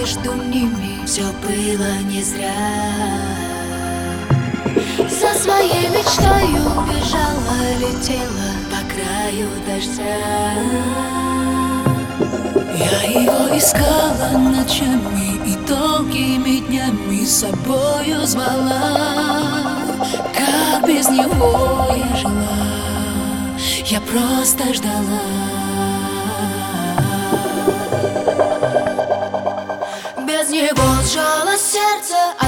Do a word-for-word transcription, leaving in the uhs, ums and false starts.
между ними все было не зря. За своей мечтой убежала, летела по краю дождя. Я его искала ночами и долгими днями с собою звала. Как без него я жила, я просто ждала. Без него сжало сердце,